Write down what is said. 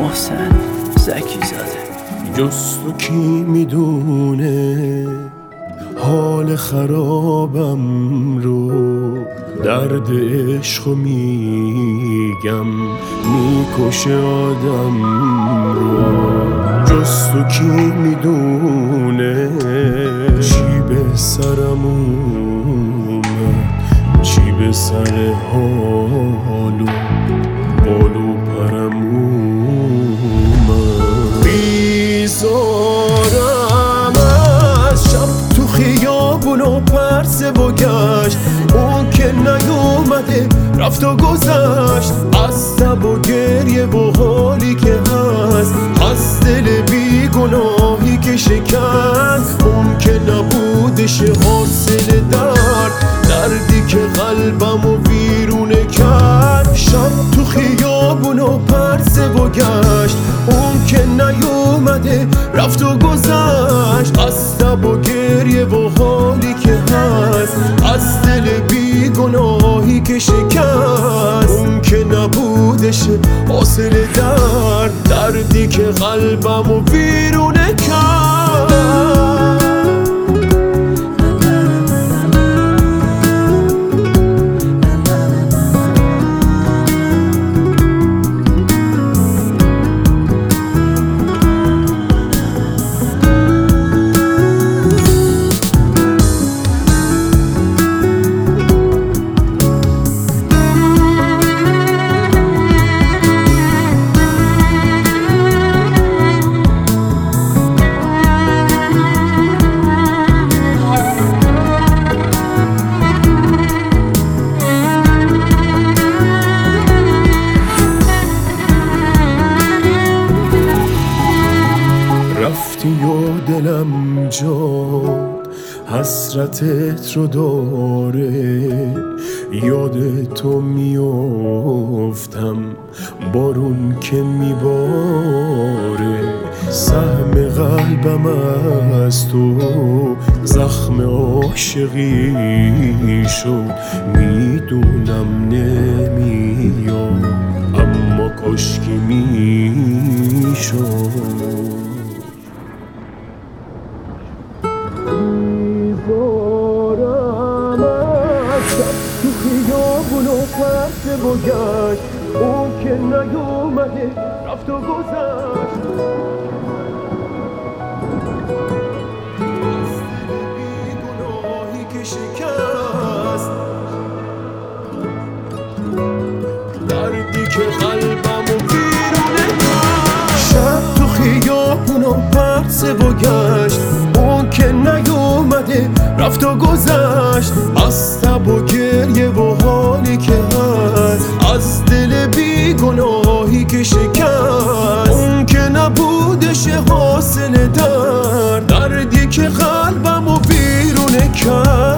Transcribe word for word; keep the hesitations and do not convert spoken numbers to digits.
محسن زکی زاده. جز تو کی میدونه حال خرابم رو، درد عشقو میگم میکشه آدم رو. جز تو کی میدونه چی به سرم اومد، چی به سر حالو بالو پرم اومد. بیزارم از شب تو خیابون و پرسه و گشت، اون که نیومده رفت و گذشت. از تب و گریه و حالی که هست، از دل بیگناهی که شکست، اون که نبودش حاصل درد، دردی که قلبم و ویرونه کرد. شب تو خیابون و پرسه و گشت، اون که نیومده رفت و گذشت. از تب و گریه و حالی که هست، از دل بیگناهی که شکست، اون که نبودش حاصل درد، دردی که قلبم و ویرونه کرد. رفتی و دلم جاد حسرتت رو داره، یاد تو میافتم بارون که میباره. سهم قلبم از تو زخم عاشقی شد، میدونم نمیاد اما کاشکی میشد. تو خیابون و پرسه و گشت، اون که نیومده رفت و گذشت. از دل بیگناهی که شکست، دردی که قلبم و ویرونه کرد. شب تو خیابون و پرسه و گشت، اون که نیومده رفت و گذشت. از تب و گریه و حالی که هست، از دل بیگناهی که شکست، اون که نبودش حاصل درد، دردی که قلبم و ویرونه کرد.